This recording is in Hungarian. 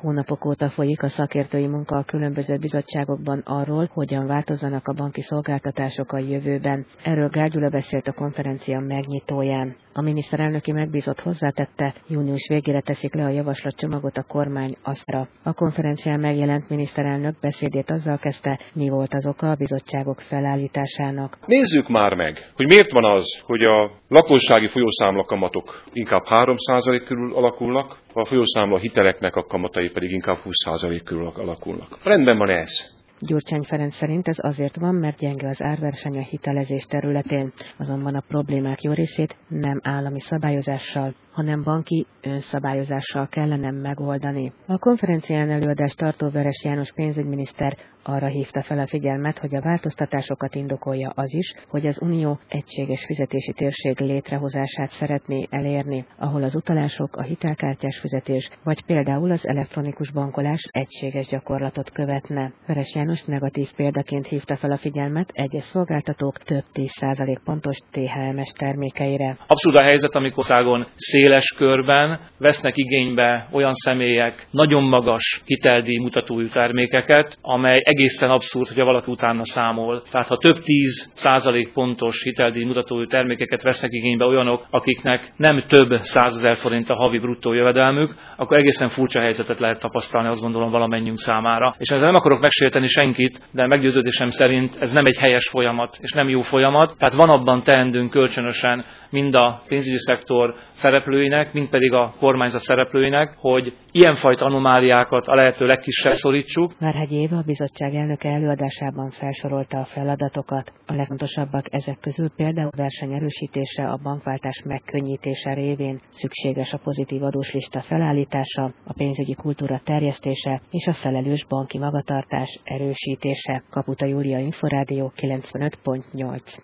Hónapok óta folyik a szakértői munka a különböző bizottságokban arról, hogyan változzanak a banki szolgáltatások a jövőben. Erről Gál Gyula beszélt a konferencia megnyitóján. A miniszterelnöki megbízott hozzátette, június végére teszik le a javaslatcsomagot a kormány asztalra. A konferencián megjelent miniszterelnök beszédét azzal kezdte, mi volt az oka a bizottságok felállításának. Nézzük már meg, hogy miért van az, hogy a lakossági folyószámla kamatok inkább 3% körül alakulnak, a folyószámla hiteleknek a kamatai pedig inkább 20% körül alakulnak. Rendben van ez. Gyurcsány Ferenc szerint ez azért van, mert gyenge az árverseny a hitelezés területén, azonban a problémák jó részét nem állami szabályozással, hanem banki önszabályozással kellene megoldani. A konferencián előadást tartó Veres János pénzügyminiszter arra hívta fel a figyelmet, hogy a változtatásokat indokolja az is, hogy az Unió egységes fizetési térség létrehozását szeretné elérni, ahol az utalások, a hitelkártyás fizetés, vagy például az elektronikus bankolás egységes gyakorlatot követne. Veres János negatív példaként hívta fel a figyelmet egyes szolgáltatók több 10% pontos THM-es termékeire. Abszurd a helyzet, amikor országon széles körben vesznek igénybe olyan személyek nagyon magas hiteldíj mutatójú termékeket, amely egészen abszurd, hogyha valaki utána számol. Tehát ha több 10% pontos hiteldíj mutatójú termékeket vesznek igénybe olyanok, akiknek nem több 100 000 forint a havi bruttó jövedelmük, akkor egészen furcsa helyzetet lehet tapasztalni, azt gondolom valamennyünk számára. És ezzel nem akarok megsérteni senkit, de meggyőződésem szerint ez nem egy helyes folyamat, és nem jó folyamat. Tehát van abban teendőnk kölcsönösen mind a pénzügyi szektor szereplőinek, mind pedig a kormányzat szereplőinek, hogy ilyenfajta anomáliákat a lehető legkisebb szorítsuk. Várhegyi Éva, a bizottság elnöke előadásában felsorolta a feladatokat. A legfontosabbak ezek közül például a verseny erősítése, a bankváltás megkönnyítése révén szükséges a pozitív adóslista felállítása, a pénzügyi kultúra terjesztése és a felelős banki magatartás erősítése. Kaputa Júlia, Inforádió 95.8.